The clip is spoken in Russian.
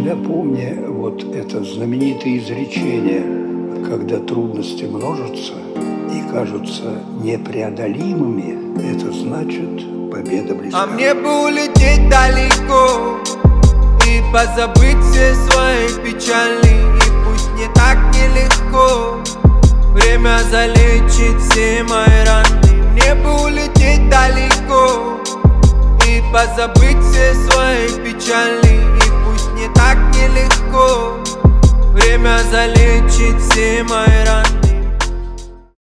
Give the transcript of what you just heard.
Всегда помни вот это знаменитое изречение: когда трудности множатся и кажутся непреодолимыми, это значит, победа близка. А мне бы улететь далеко и позабыть все свои печали, и пусть не так нелегко, время залечит все мои раны. Мне бы улететь далеко и позабыть все свои печали, и пусть не так нелегко, время залечит все мои раны.